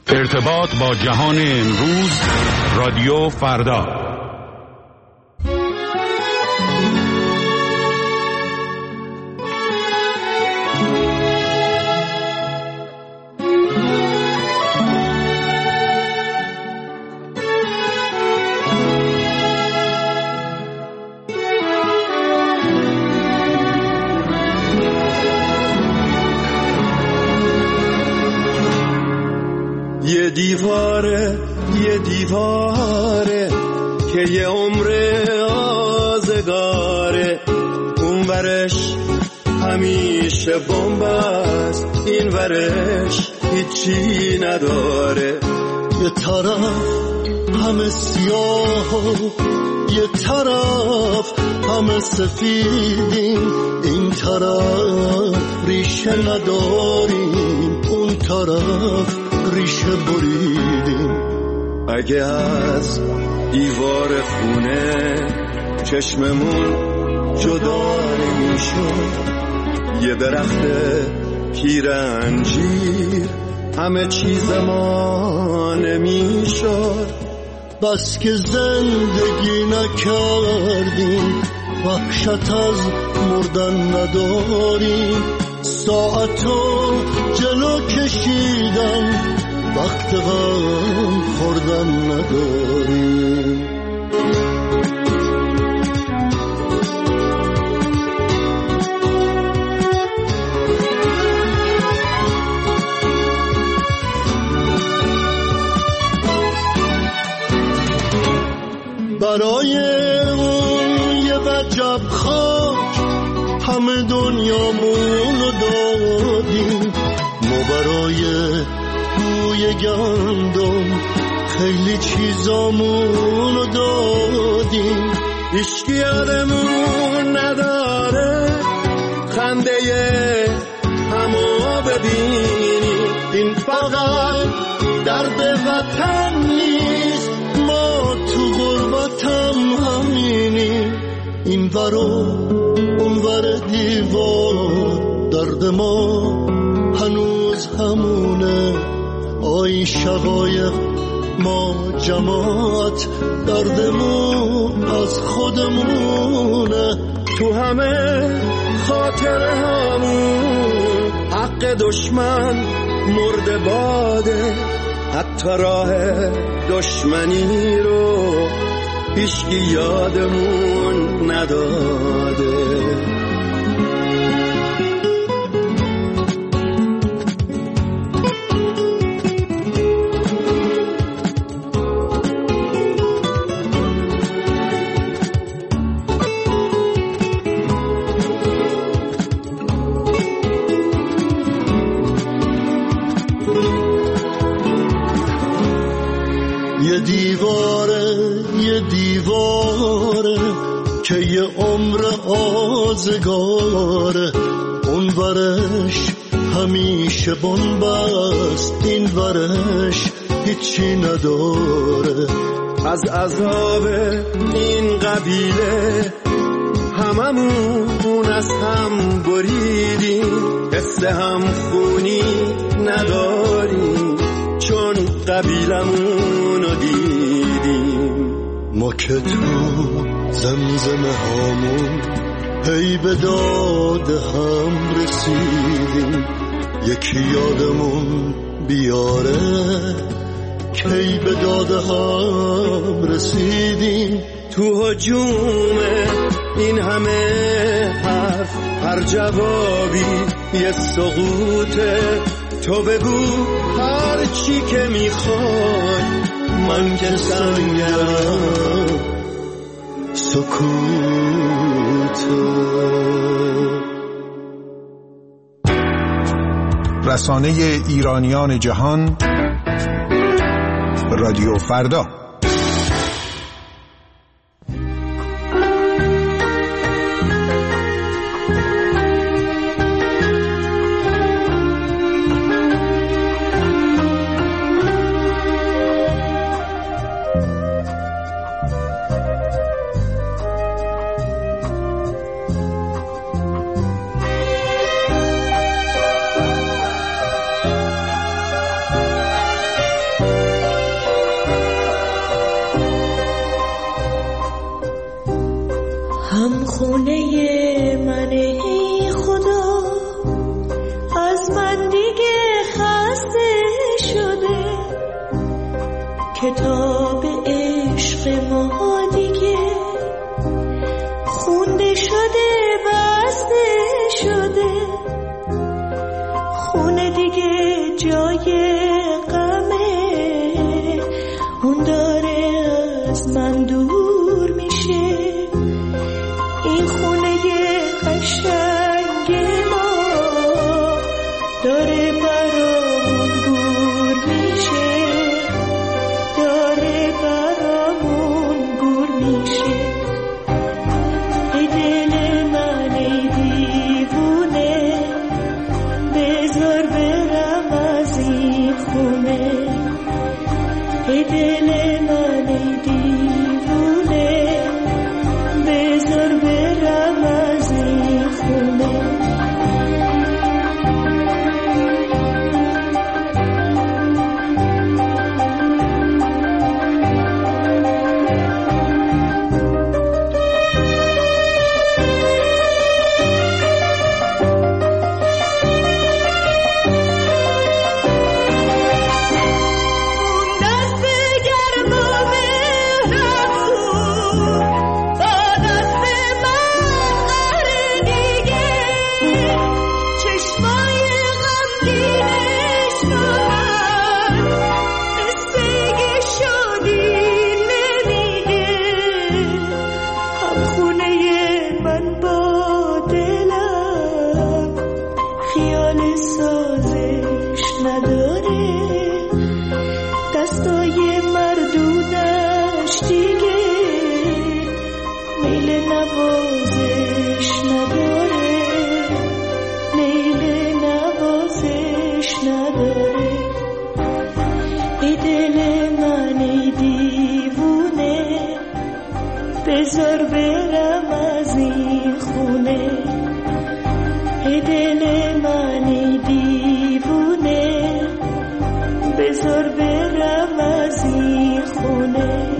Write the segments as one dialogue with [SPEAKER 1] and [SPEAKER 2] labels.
[SPEAKER 1] ارتباط با جهان امروز، رادیو فردا.
[SPEAKER 2] یه دیواره که یه عمر آزگاره، اون ورش همیشه بمب است، این ورش هیچی نداره.
[SPEAKER 3] یه طرف همه سیاه و یه طرف همه سفیدیم، این طرف ریشه نداریم، اون طرف ریشه بریدیم.
[SPEAKER 2] اگه از دیوار خونه چشممون جدا نمیشد، یه درخت پیرنجیر همه چیز ما نمیشد.
[SPEAKER 3] بس که زندگی نکردیم، وحشت از مردن نداریم، ساعتو جلو کشیدن، وقت غم خوردن نداریم. برای اون یه وجب خاک همه دنیامونو دادیم، ما برای بوی گندم خیلی چیزامونو دادیم.
[SPEAKER 2] هیچکی یادمون نداره خنده همو ببینیم، این فقط درد وطن نیست، ما تو غربتم همینیم. این ور و اون ور دیوار درد ما هنوز همونه، آی شقایق ما جماعت دردمون از خودمونه. تو همه خاطره همون حق دشمن مرده باده، حتی راه دشمنی رو هیچکی یادمون نداده.
[SPEAKER 3] یه دیواره که یه عمر آزگاره، اون ورش همیشه بنبست، این ورش هیچی نداره.
[SPEAKER 2] از عذاب این قبیله هممون از هم بریدیم، حس هم خونی نداریم چون قبیلمونو دیدیم.
[SPEAKER 3] ما که تو زمزمه هامون هی به داد هم رسیدیم، یکی یادمون بیاره کی به داد هم رسیدیم.
[SPEAKER 2] تو هجوم این همه حرف هر جوابی یه سقوطه، تو بگو هر چی که میخوای، من که سنگم
[SPEAKER 3] سکوته.
[SPEAKER 4] رسانه ایرانیان جهان، رادیو فردا.
[SPEAKER 5] خونه من ای خدا از من دیگه خسته شده، کتاب عشق ما دیگه خونده شده بسته شده، خونه دیگه جای غمه، اون داره از من دور میشه، این خونه قشنگ ما داره برامون گور میشه، داره برامون گور میشه. ای دل من ای دیوونه، بذار برم از این خونه، ای دل من ای دیوونه، بذار برم از این خونه. بذار برم از این خونه، ای دل من ای دیوونه، بذار برم از این خونه.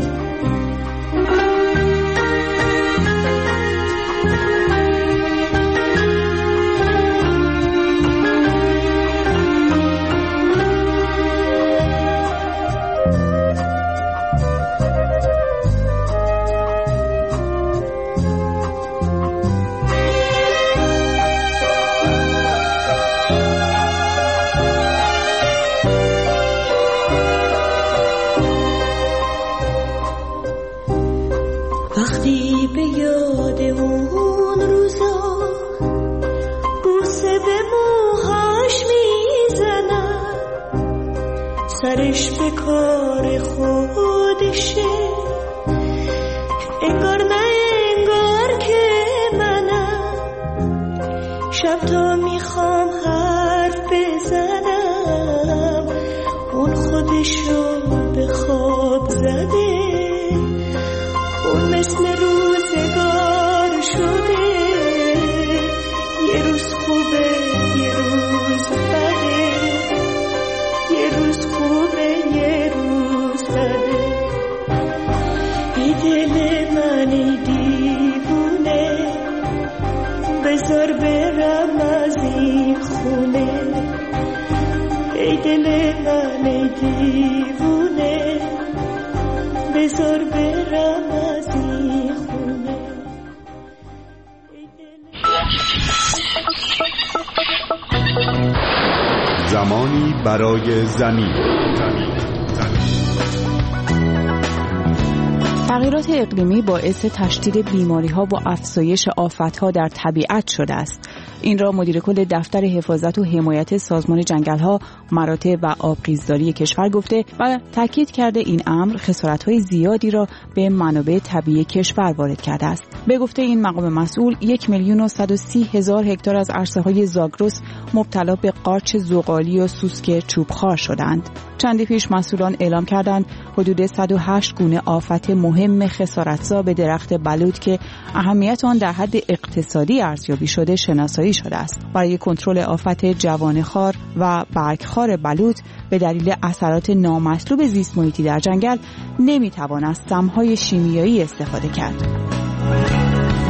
[SPEAKER 5] وقتی به یاد اون روزا بوسه به موهاش میزنم، سرش به کار خودشه، انگار نه انگار که منم، شب تا میخوام حرف بزنم، اون خودشو به خواب زده، اون مثل روزگار شده، یه روز خوبه یه روز بده، یه روز خوبه یه روز بده. ای دل من ای دیوونه، بذار برم از این خونه، ای دل من ای دیوونه، بذار برم از این خونه.
[SPEAKER 1] زمانی برای زمین.
[SPEAKER 6] تغییرات اقلیمی باعث تشدید بیماری‌ها و افزایش آفت‌ها در طبیعت شده است. این را مدیر کل دفتر حفاظت و حمایت سازمان جنگل‌ها، مراتع و آبگیزداری کشور گفته و تاکید کرده این امر خسارت‌های زیادی را به منابع طبیعی کشور وارد کرده است. به گفته این مقام مسئول 1,130,000 هکتار از عرصه‌های زاگرس مبتلا به قارچ زغالی و سوسک چوبخوار شدند. چندی پیش مسئولان اعلام کردند حدود 108 گونه آفت مهم خسارتزا به درخت بلوط که اهمیت آن در حد اقتصادی ارزیابی شده شناسایی شده است. برای کنترل آفت جوانه‌خوار و برگخوار بلوط به دلیل اثرات نامطلوب زیست محیطی در جنگل نمیتوان از سمهای شیمیایی استفاده کرد.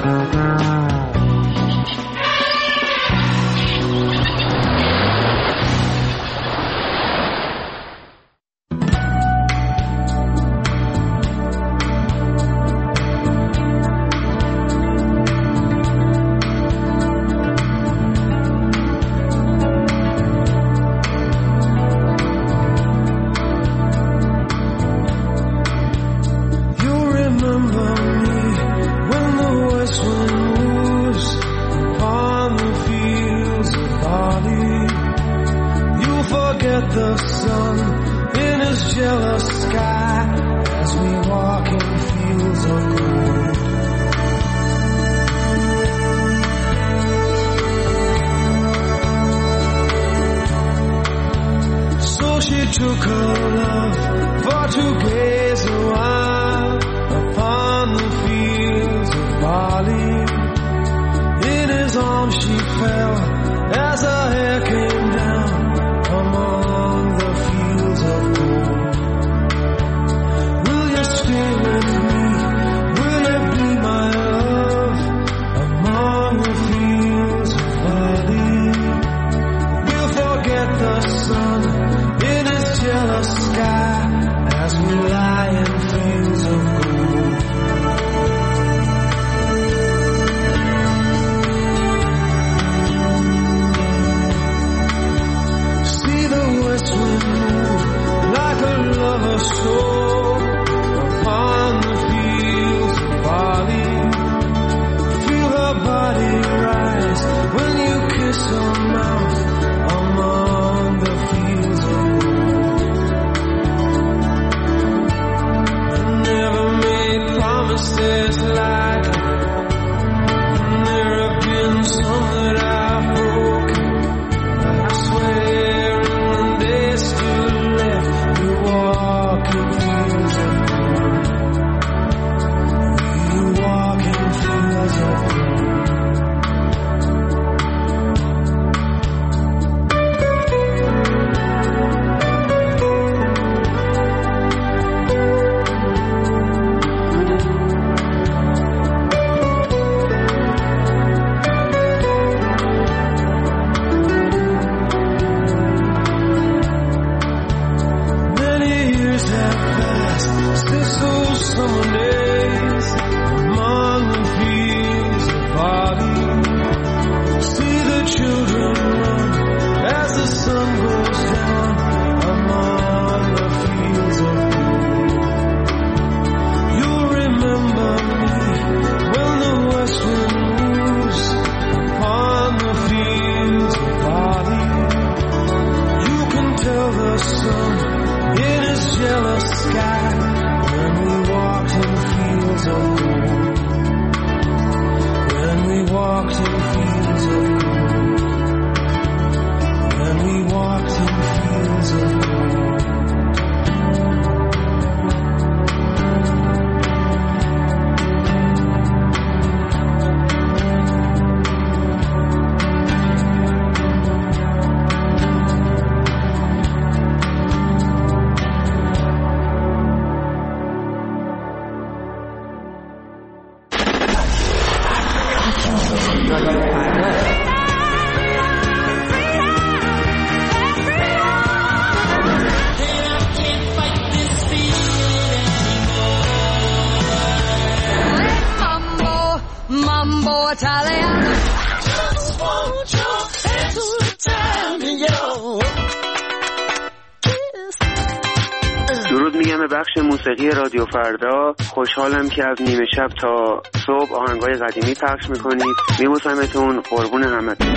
[SPEAKER 7] درود میگم به بخش موسیقی رادیو فردا. خوشحالم که از نیمه شب تا صبح آهنگای قدیمی پخش میکنید. میبوسمتون، قربون همتون.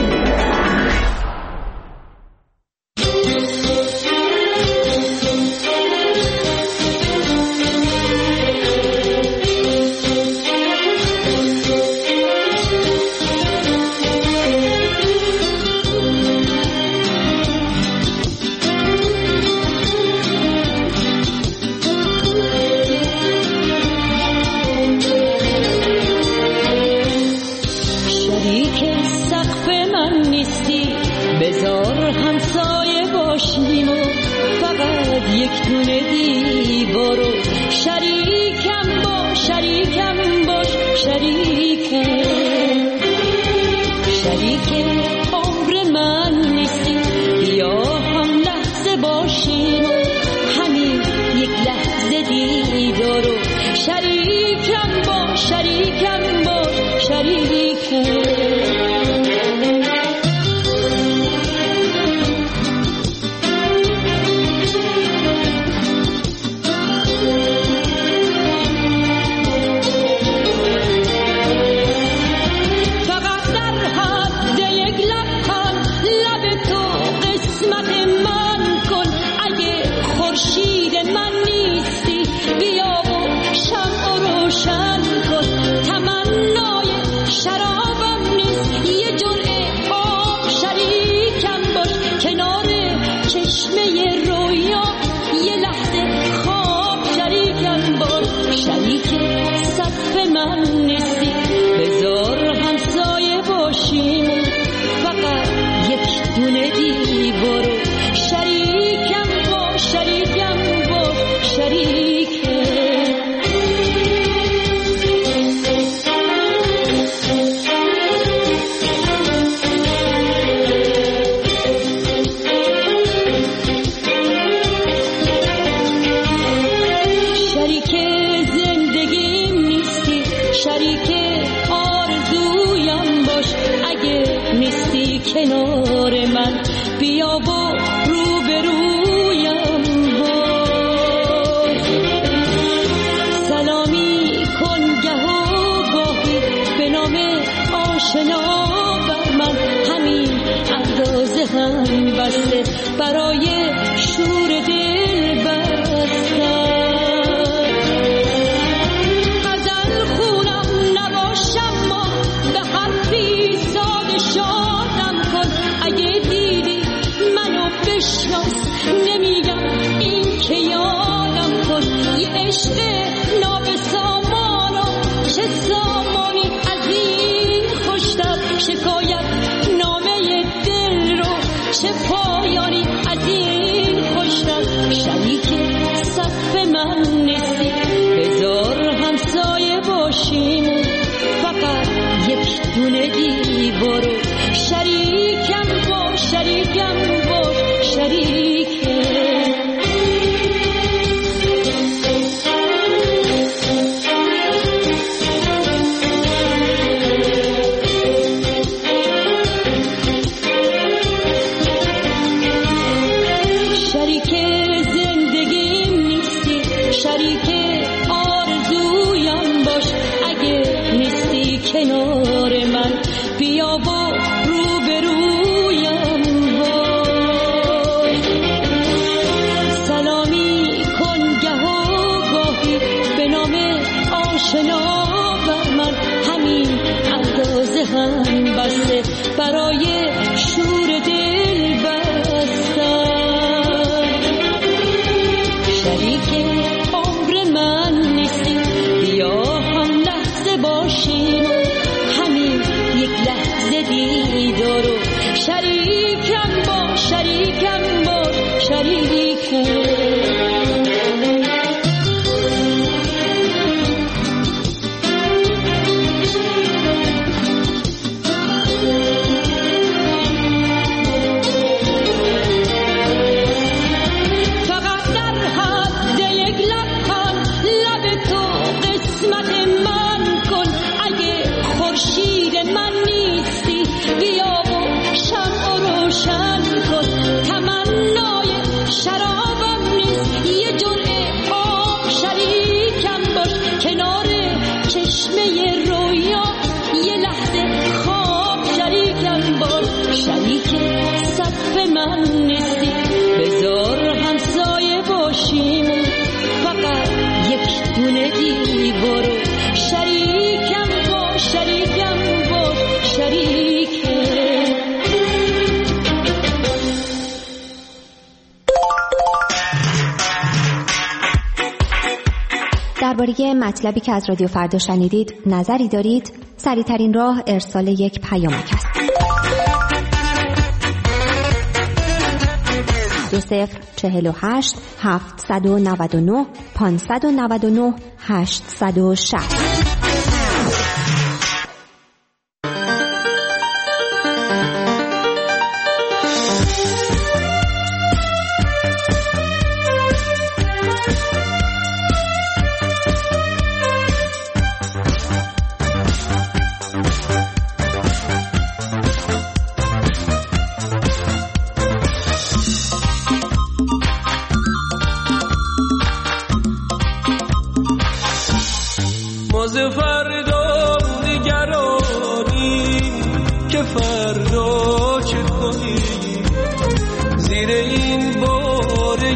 [SPEAKER 5] شریکم باش شریکم شریکم باش شریکم باش شریکم.
[SPEAKER 8] درباره مطلبی که از رادیو فردا شنیدید نظری دارید؟ سریع‌ترین راه ارسال یک پیامک است. 2048 799 599 860.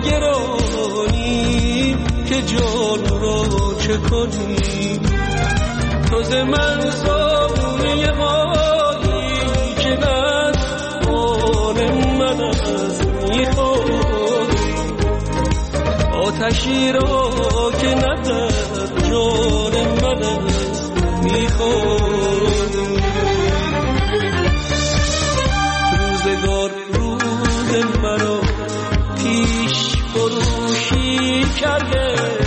[SPEAKER 9] گرانی که جان را چه کنی؟ تو ز من صابونه مایی که من آن من از میخوری، آتشی را که ندر جان من از میخوری. روزگار روز مرا پیش فروشی کرده،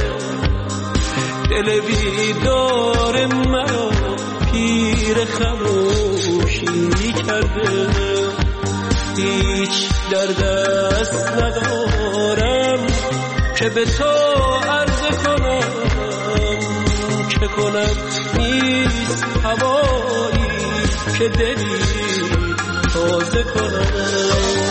[SPEAKER 9] دل بیدار مرا پیر خموشی کرده. هیچ در دست ندارم که به تو عرض کنم، چه کنم نیست هوایی که دلی تازه کنم.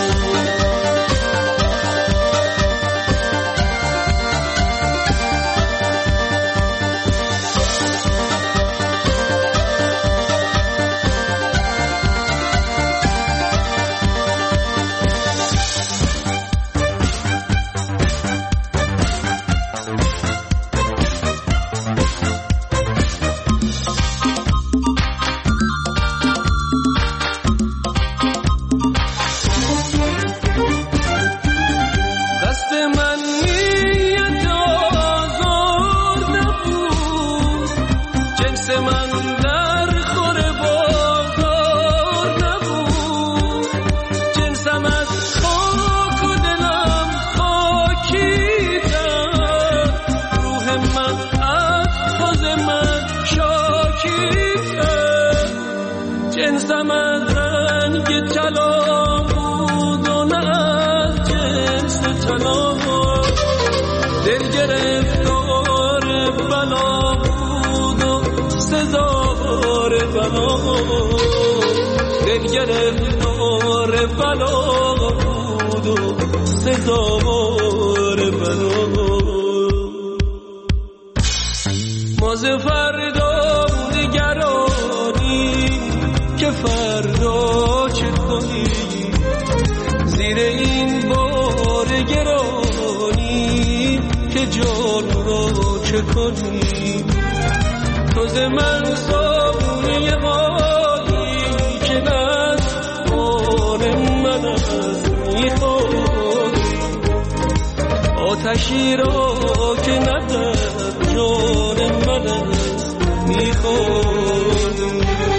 [SPEAKER 9] گرفتار بلا بود و سزاوار بلا. ما ز فردا نگرانی که فردا چه کنی؟ زیر این بار گرانی که جان را چه کنی؟ تو ز من صابونه مایی که من آن من از میخوری، آتشی را که ندر جان من از میخوری.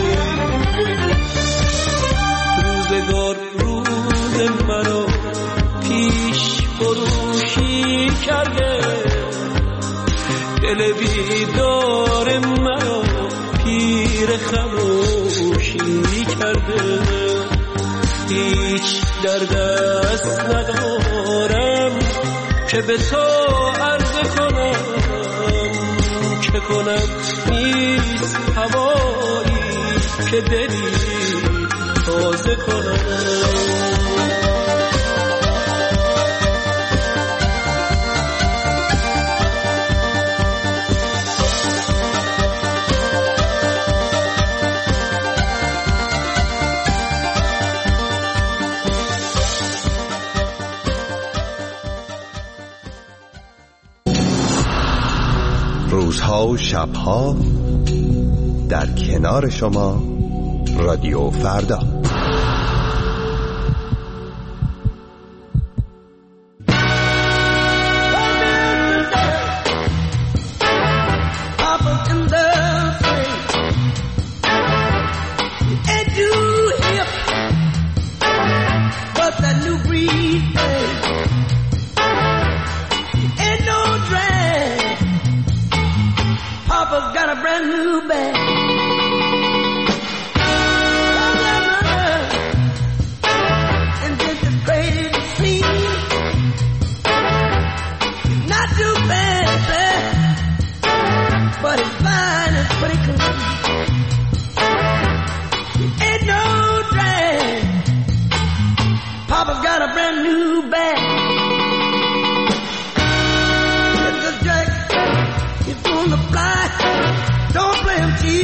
[SPEAKER 9] روزگار روز مرا پیش فروشی کرده، دل بیدار مرا پیر خموشی کرده. هیچ در دست ندارم که به تو عرض کنم، چه کنم نیست هوایی که دلی تازه کنم.
[SPEAKER 3] روزها و شبها در کنار شما رادیو فردا.
[SPEAKER 10] Don't play him cheap.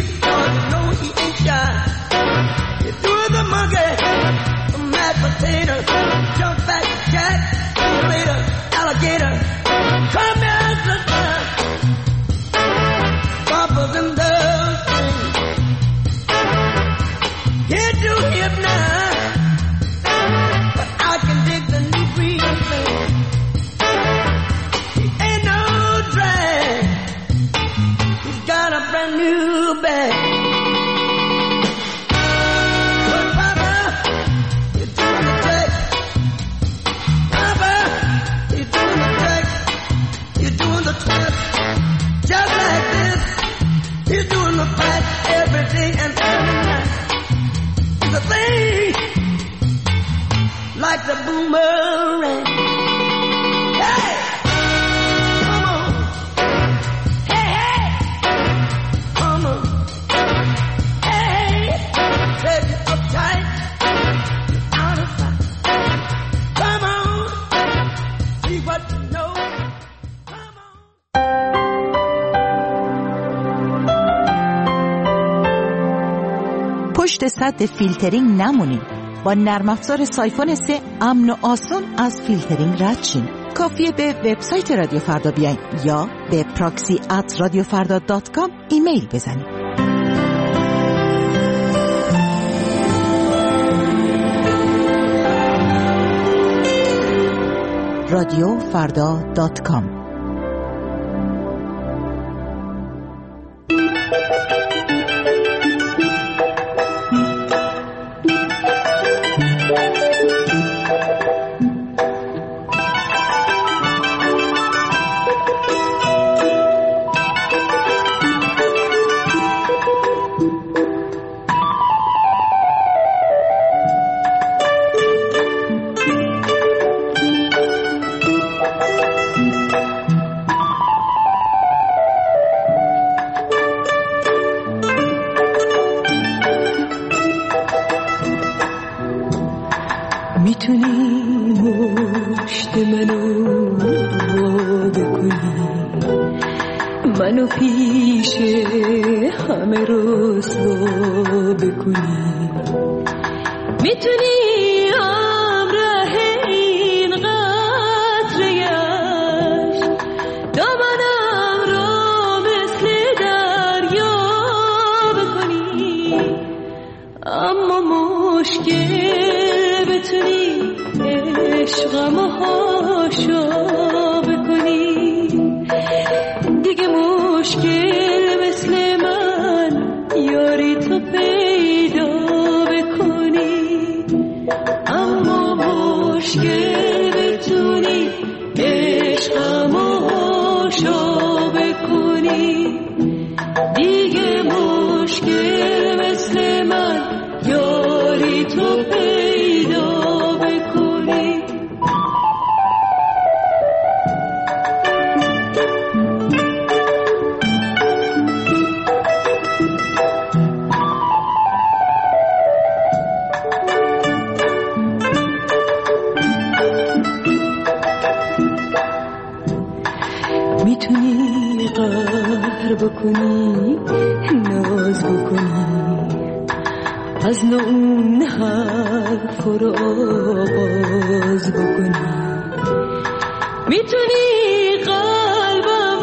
[SPEAKER 9] but no.
[SPEAKER 10] پشت سد فیلترینگ نمونید. با نرم افزار سایفون 3 امن و آسان از فیلترینگ رد شین. کافیه به وبسایت رادیو فردا بیاین یا به proxy@radiofarda.com ایمیل بزنید. radiofarda.com
[SPEAKER 5] منو پیش همه رسوا بکنی، میتونی همراه این قطره عشق دامنم رو مثل دریا بکنی، اما مشکل بتونی عشقمو هاشا بکنی، دیگه مشکل مثل من یاری تو پیدا بکنی، اما مشکل بتونی عشقمو هاشا بکنی، دیگه مشکل مثل من یاری تو پیدا بکنی. میتونی قهر بکنی، ناز بکنی، از نو اون حرف رو آغاز بکنی، میتونی قلبم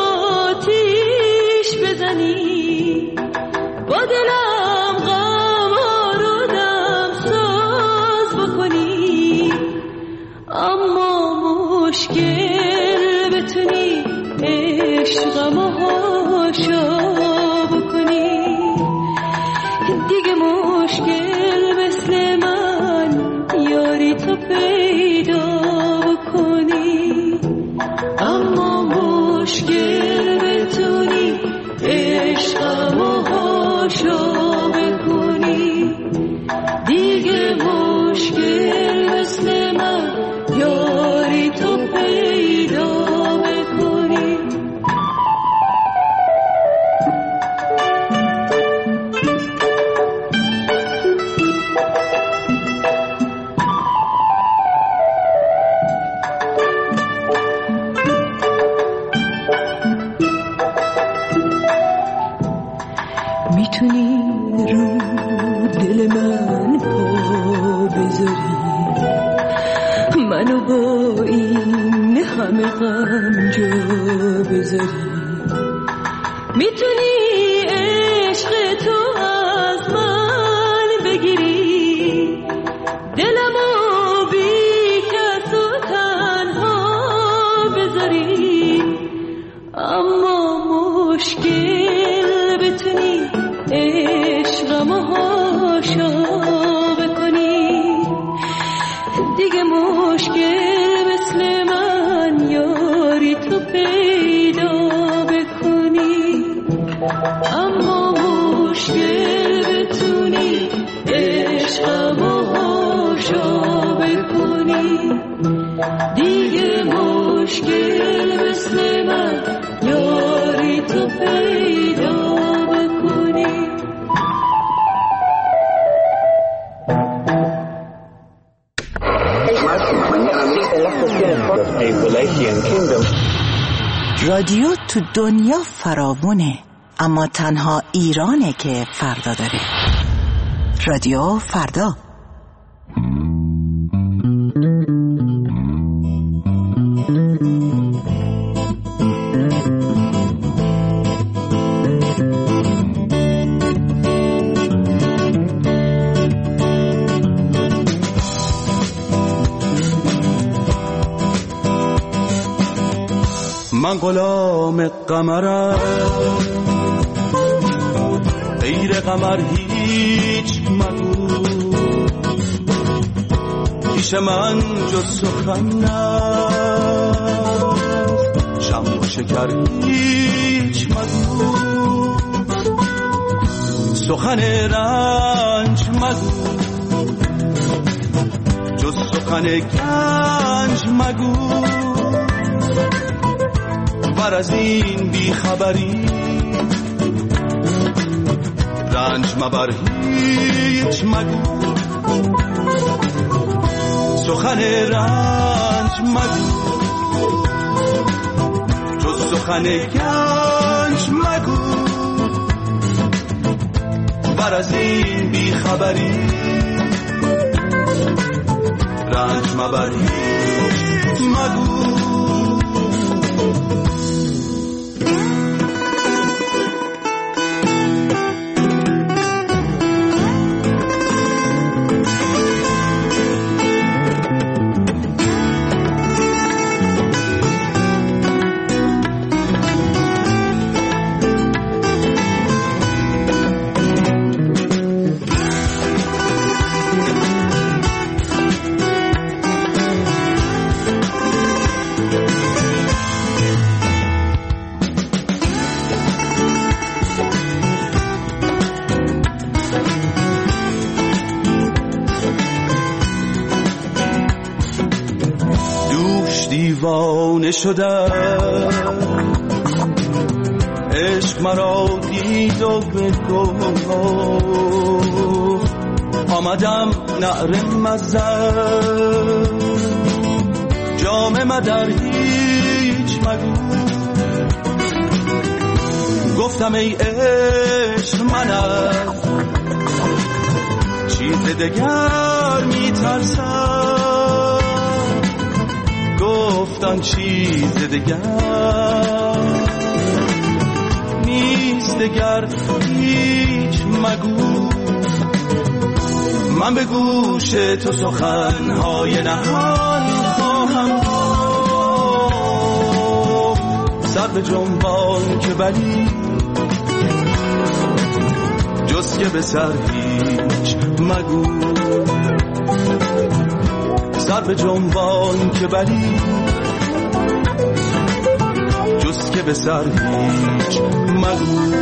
[SPEAKER 5] آتیش بزنی، با دلم غم آرودم ساز بکنی، اما مشکل بتونی عشقمو هاشا بکنی، دیگه مشکل مثل من یاری تو پیدا بکنی، اما مشکل بتونی عشقمو هاشا بکنی، دیگه مشکل مثل من یاری تو پیدا بکنی. میتونی رو دل من پا بذاری، منو با این همه غم جا بذاری، میتونی عشق تو از من بگیری، دلمو بی کس و تنها بذاری، اما مشکل بتونی عشقمو هاشا بکنی، دیگه مشکل مثل من یاری تو پیدا بکنی، اما مشکل بتونی عشقمو هاشا بکنی، دیگه مشکل مثل من یاری تو پیدا بکنی.
[SPEAKER 11] Mañana a las cuestiones
[SPEAKER 10] رادیو تو دنیا فراوونه، اما تنها ایرانه که فردا داره. رادیو فردا.
[SPEAKER 9] من غلام قمرم، غیر قمر هیچ مگو، پیش من جز سخن نست، شم و شکر هیچ مگو، سخن رنج مگو، جز سخن گنج مگو، بر از این بیخبری رنج مبر هیچ مگو، سخن رنج مگو، جز سخن گنج مگو، بر از این بیخبری رنج مبر هیچ مگو. دیوانه شدم، عشق مرا دید و بگفت، آمدم نعره مزن، جام مدر هیچ مگو، گفتم ای عشق منم چیز دگر میترسم، گفتن چیز دگر نیست، دگر هیچ مگو، من به گوش تو سخنهای نهان خواهم گفت، سر به جنبان که ولی جز که به سر هیچ مگو، سر به جنبان که ولی جز که به سر هیچ مگو.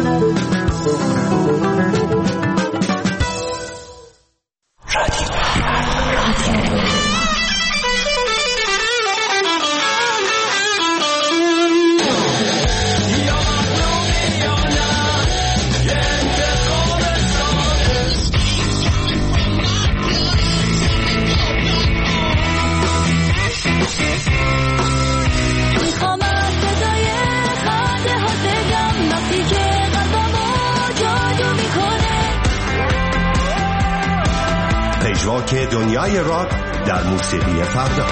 [SPEAKER 3] پژواک دنیای راک در موسیقی فردا.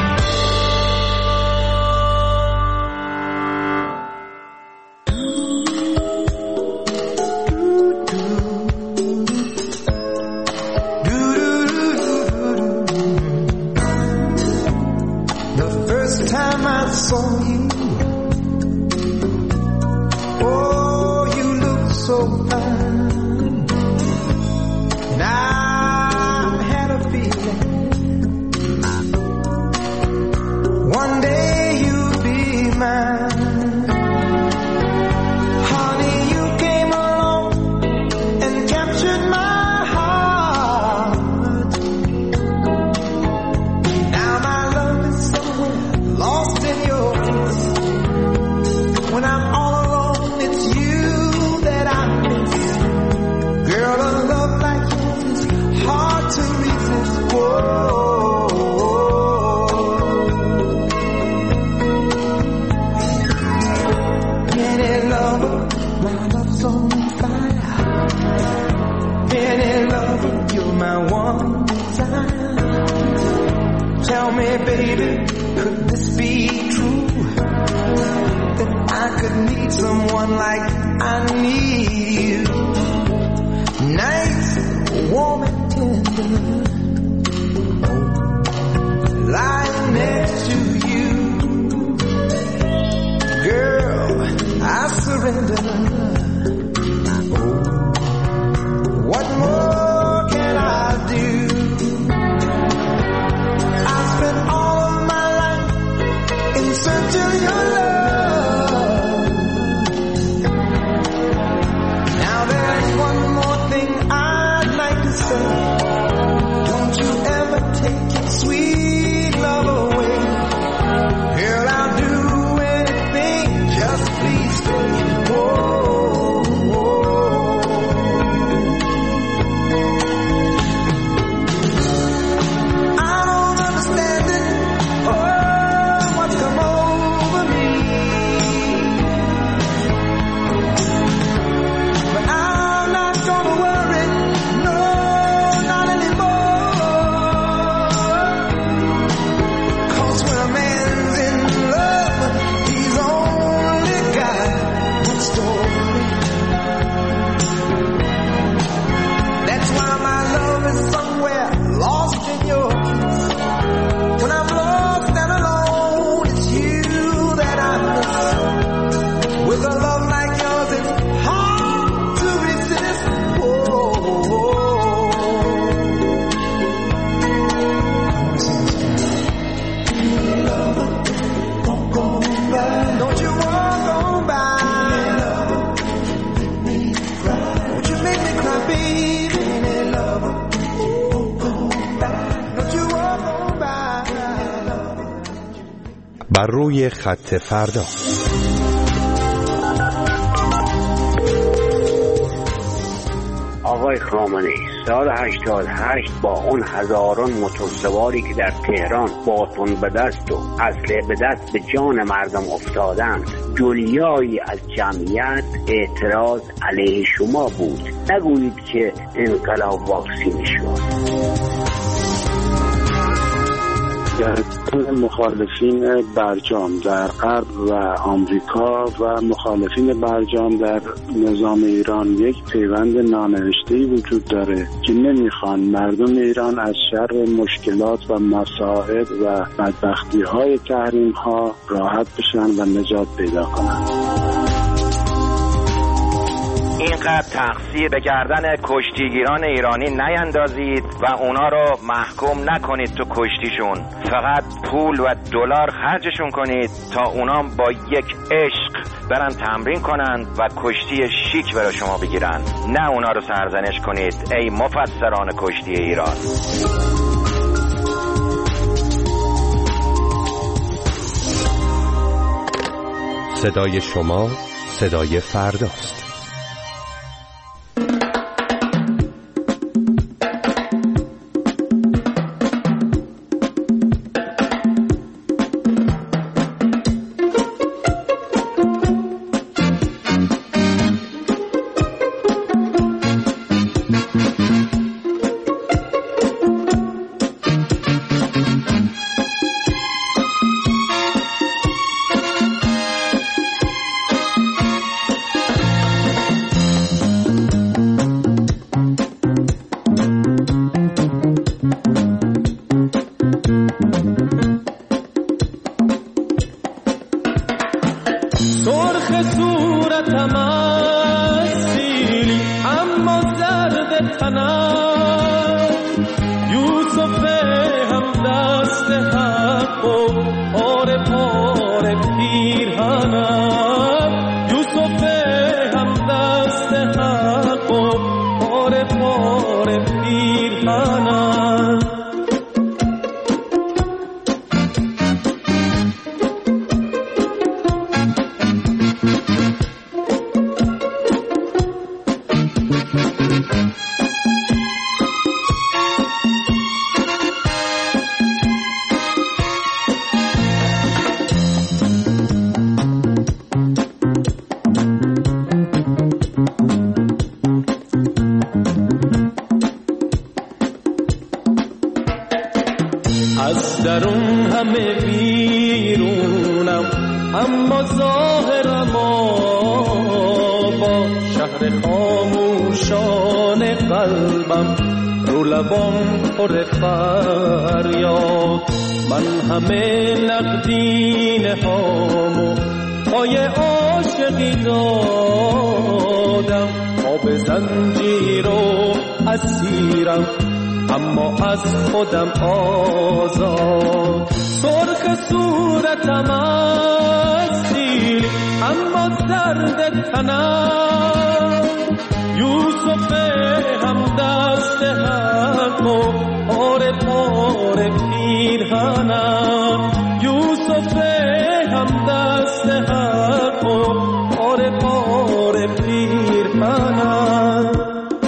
[SPEAKER 9] baby, could this be true? That I could need someone like I need you. Nice, warm and tender, lying next to you. Girl, I surrender. What more can I do? I spent all of my life in search of your love. Now there's one more thing I'd like to say. Don't you ever take your sweet love away. Girl, I'll do anything, just please stay.
[SPEAKER 3] بر روی خط فردا.
[SPEAKER 11] آقای خامنه‌ای سال 88 با اون هزاران موتورسواری که در تهران باتون به دست و اسلحه به دست به جان مردم افتادند، جلیایی از جمعیت اعتراض علیه شما بود. نگویید که انقلاب واکسینی شد.
[SPEAKER 12] مخالفین برجام در غرب و آمریکا و مخالفین برجام در نظام ایران یک پیوند نانوشته‌ای وجود داره که نمیخوان مردم ایران از شر مشکلات و مصائب و بدبختی‌های تحریم‌ها راحت بشن و نجات پیدا کنن.
[SPEAKER 13] اینقدر تقصیر به گردن کشتیگیران ایرانی نیندازید و اونا رو محکوم نکنید تو کشتیشون. فقط پول و دلار خرجشون کنید تا اونا با یک عشق برن تمرین کنند و کشتی شیک برای شما بگیرن، نه اونا رو سرزنش کنید ای مفسران کشتی ایران.
[SPEAKER 3] صدای شما صدای فرداست.
[SPEAKER 2] اما ظاهرم با شهر خاموشان قلبم رو لبام پر فریاد. من همه نقدینه هامو پای عاشقی دادم، آب زنجیر و اسیرم اما از خودم آزاد. سرخ صورتم اسیر اما زرد تنم، یوسف هم دست حق و پاره پاره پیرهنم. یوسف هم دست حق و پاره پاره پیرهنم.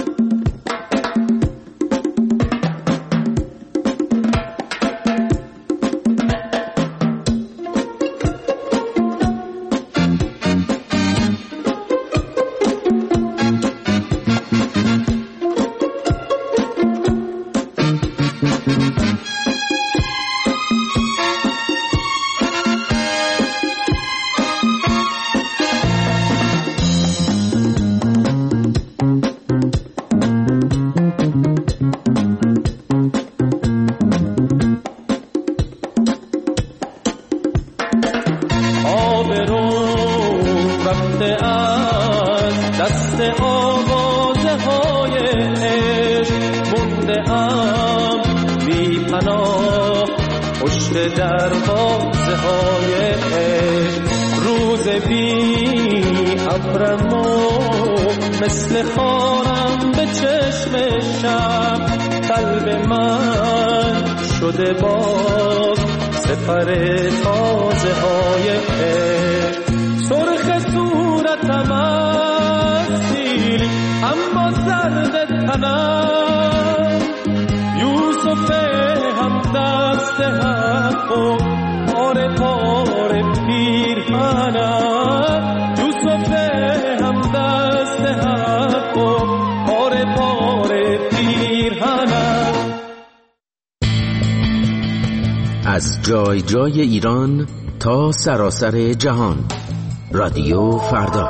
[SPEAKER 2] مثل خارم به چشم شب، قلب من شده باز سپر تازه های عشق. سرخ صورتم اسیر اما زرد تنم، یوسف هم دست حق و پاره پاره پیرهنم. یوسف هم دست حق و پاره پاره پیرهنم.
[SPEAKER 14] از جای جای ایران تا سراسر جهان، رادیو فردا.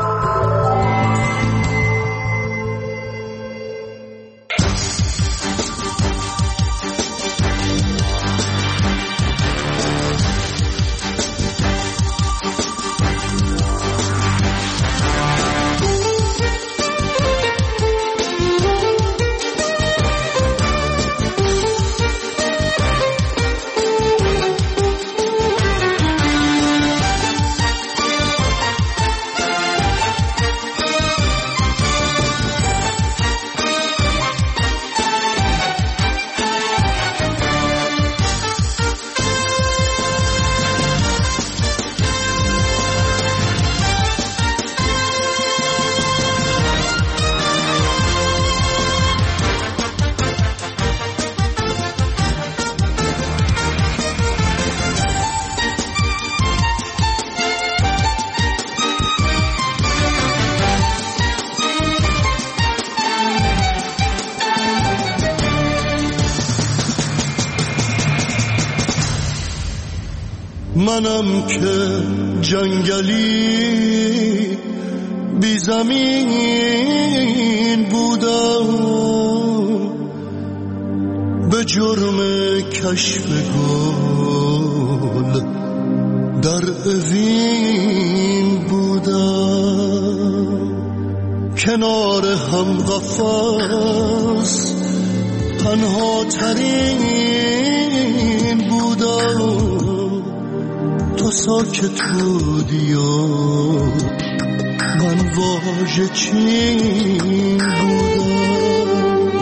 [SPEAKER 2] منم که جنگلی بی زمین بودم، به جرم کشف گل در اوین بودم. کنار هم قفس تنها ترین بودم، تو ساکت بودی و من واژه چین بودم.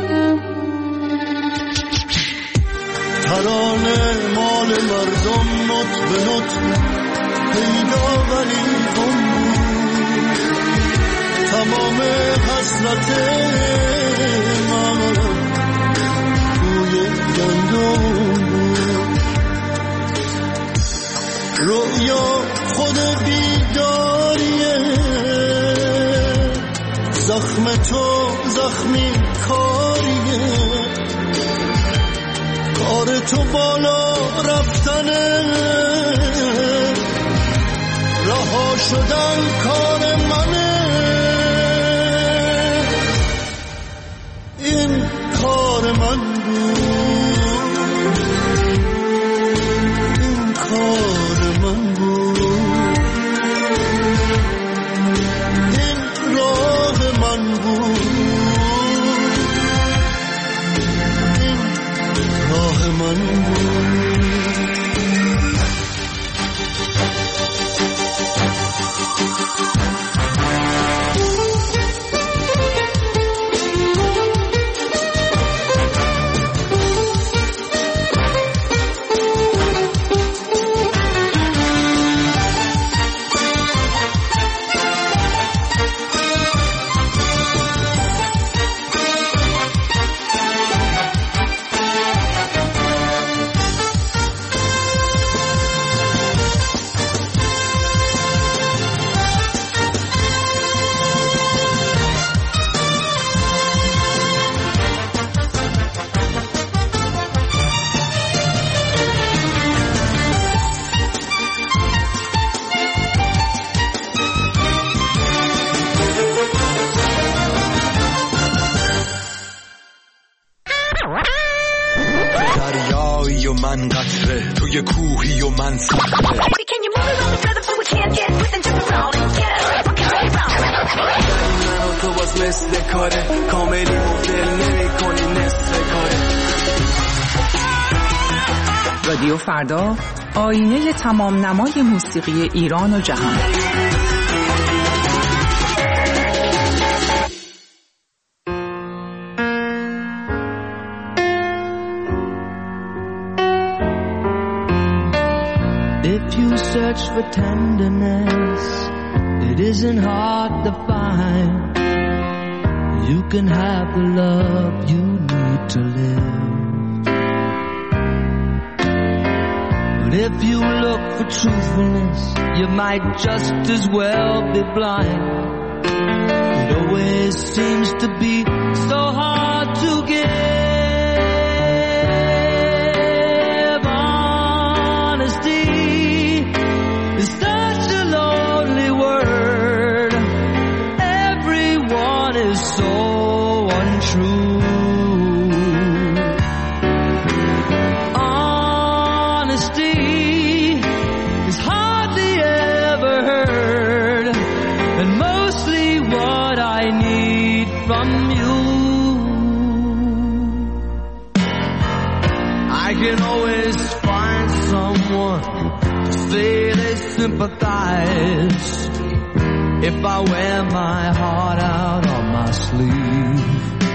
[SPEAKER 2] ترانه مال مردم نوت به نوت پیدا ولی گم بود، تمام حسرت من بوی گندم بود. رویا خود بیداریه، زخم تو زخمی کاریه، کار تو بالا رفتنه، رها شدن کار منه، این کار من بود، این کار من بود، این راه من بود، این راه من بود.
[SPEAKER 15] دریایی و من قطره، توی کوهی و من صخره. من و تو باز مثل کاره، کاملی مدل نمی کنی نصف کاره.
[SPEAKER 6] رادیو فردا، آینه تمام نمای موسیقی ایران و جهان.
[SPEAKER 16] If you search for tenderness, it isn't hard to find. You can have the love you need to live. But if you look for truthfulness, you might just as well be blind. It always seems to be so hard to give. Sympathize if I wear my heart out on my sleeve.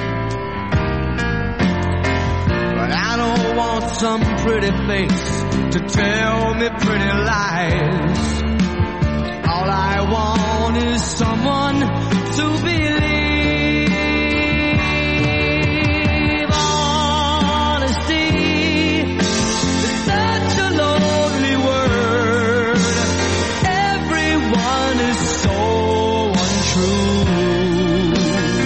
[SPEAKER 16] But I don't want some pretty face to tell me pretty lies. All I want is someone to believe. Honesty is such a lonely word. Everyone is so untrue.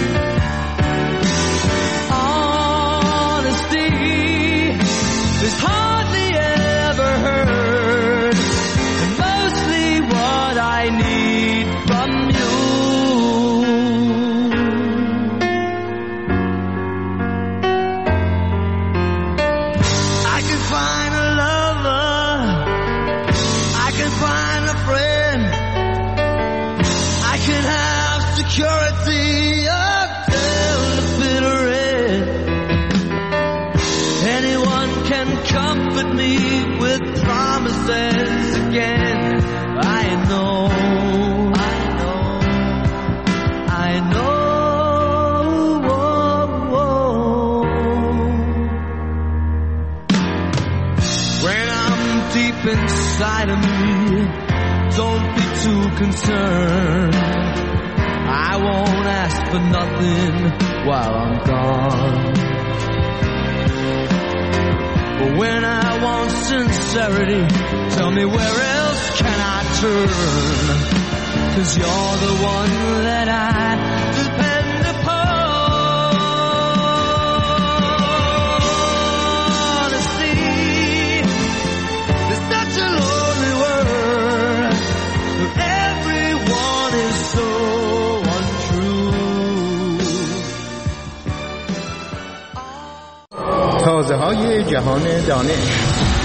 [SPEAKER 16] Honesty is hardly ever heard, and mostly what I need from you. I can find a lover, I can find a friend, I can have security until the bitter end. Anyone can comfort me with promises again. I know, I know, I know. When I'm deep inside of me, don't be too concerned. I won't ask for nothing while I'm gone. But when I want sincerity, tell me where else can I turn? 'Cause you're the one that I depend upon. Honesty is such a lonely word.
[SPEAKER 4] صدای جهان دانش.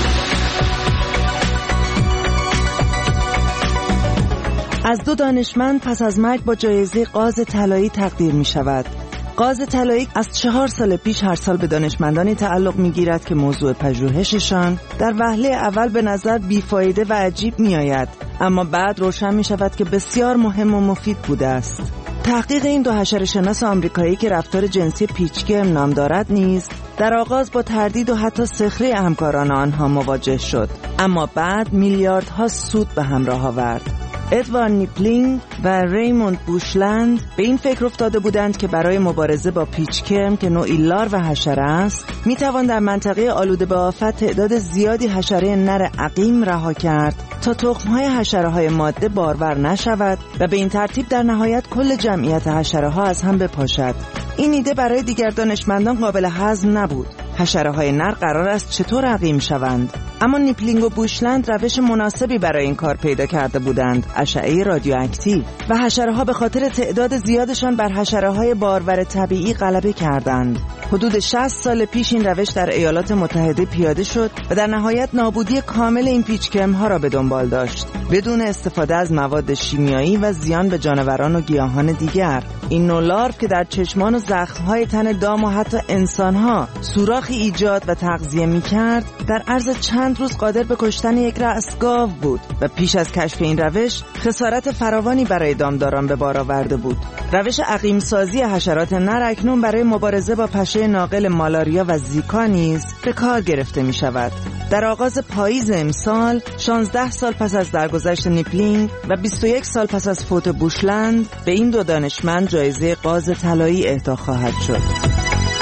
[SPEAKER 17] از دو دانشمند پس از مرگ با جایزه قاز طلایی تقدیر می شود. قاز طلایی از 4 سال پیش هر سال به دانشمندانی تعلق می گیرد که موضوع پژوهششان در وهله اول به نظر بیفایده و عجیب می آید، اما بعد روشن می شود که بسیار مهم و مفید بوده است. تحقیق این دو حشره‌شناس آمریکایی که رفتار جنسی پیچگرم نام دارد نیز در آغاز با تردید و حتی سخره همکاران آنها مواجه شد، اما بعد میلیاردها سود به همراه آورد. ادوارد نیپلینگ و ریموند بوشلند به این فکر افتاده بودند که برای مبارزه با پیچکرم که نوعی لار و حشره است میتوان در منطقه آلوده به آفت تعداد زیادی حشره نر عقیم رها کرد تا تخم‌های حشره‌های ماده بارور نشود و به این ترتیب در نهایت کل جمعیت حشره‌ها از هم بپاشد. این ایده برای دیگر دانشمندان قابل هضم نبود. حشره‌های نر قرار است چطور عقیم شوند؟ اما نیپلینگ و بوشلند روش مناسبی برای این کار پیدا کرده بودند: اشعه رادیواکتیو. و حشره‌ها به خاطر تعداد زیادشان بر حشره‌های بارور طبیعی غلبه کردند. حدود 60 سال پیش این روش در ایالات متحده پیاده شد و در نهایت نابودی کامل این پیچکرم‌ها را به دنبال داشت، بدون استفاده از مواد شیمیایی و زیان به جانوران و گیاهان دیگر. این نوع لارو که در چشمان و زخم‌های تن دام و حتی انسان‌ها سوراخی ایجاد و تغذیه می‌کرد، در عرض چند روز قادر به کشتن یک رأس گاو بود و پیش از کشف این روش خسارت فراوانی برای دامداران به بار آورده بود. روش عقیم سازی حشرات نر اکنون برای مبارزه با پشه ناقل مالاریا و زیکا نیز به کار گرفته می‌شود. در آغاز پاییز امسال، 16 سال پس از درگذشت نیپلینگ و 21 سال پس از فوت بوشلند، به این دو دانشمند جایزه قاز طلایی اهدا خواهد شد.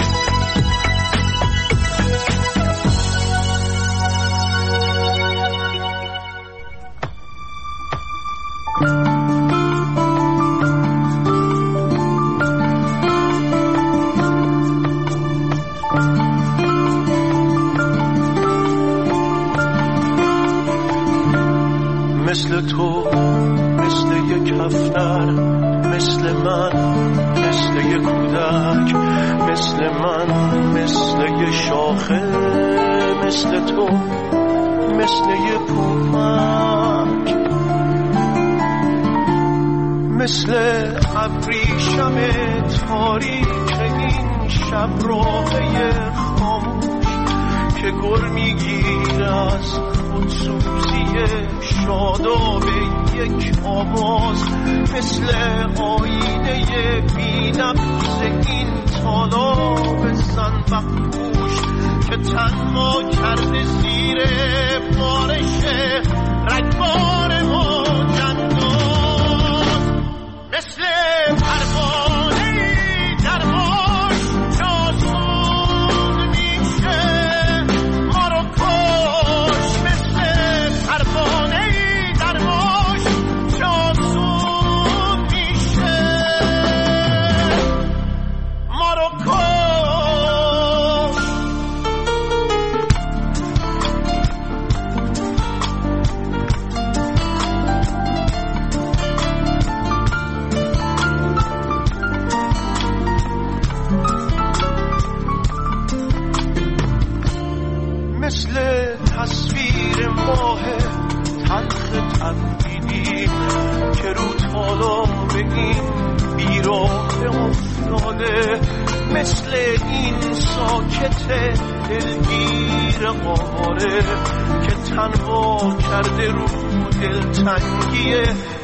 [SPEAKER 2] مثل تو، مثل یک هفتر، مثل من، مثل یک کودک، مثل من، مثل یک شاخه، مثل تو، مثل یک پوپک، مثل ابریشم تاریک این شب راهی خاموش که گر میگیر از خودسوزی شاداب یک آواز، مثل آینه بی‌نقص این تالاب زنبقپوش که تنها کرده زیر بارش رگبار ما جنداز، مثل پروانه‌ای در باش جاسون میشه ما رو کش، مثل پروانه‌ای در باش جاسون میشه ما رو کش. مثل تصویر ماه تلخ تبدیلی که رو تالاب این بیراه افتاده، مثل این ساکت دلگیر قاره که تنها کرده رو دلتنگی